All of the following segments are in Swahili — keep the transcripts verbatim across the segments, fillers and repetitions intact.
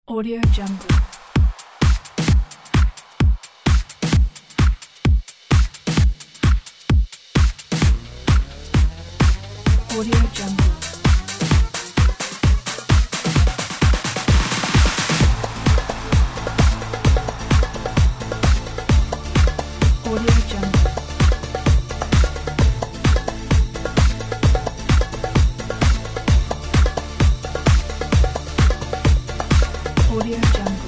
Audio Jungle. Audio Jungle. Audio Jungle. Audio Jungle.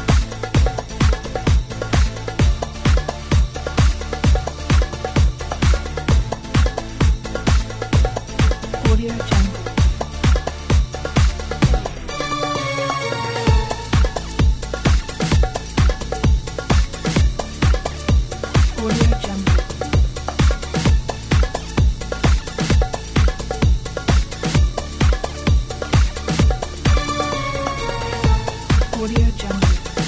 Audio Jungle. Audio Jungle. Audio Jungle.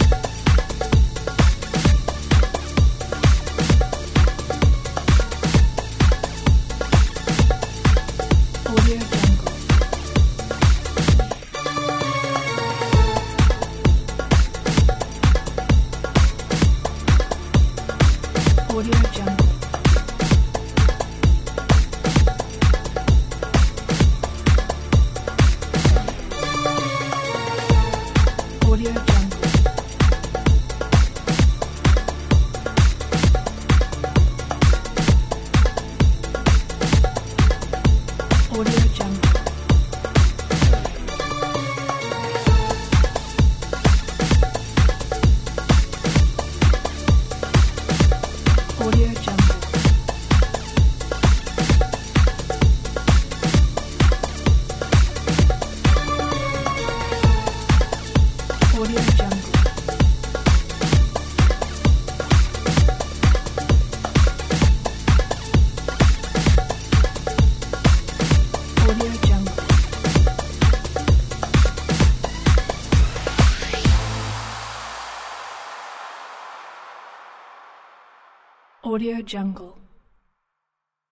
Audio Jungle. Audio Jungle. Audio Jungle. Audio Jungle. Audio Jungle. Audio Jungle. Audio Jungle. Audio Jungle.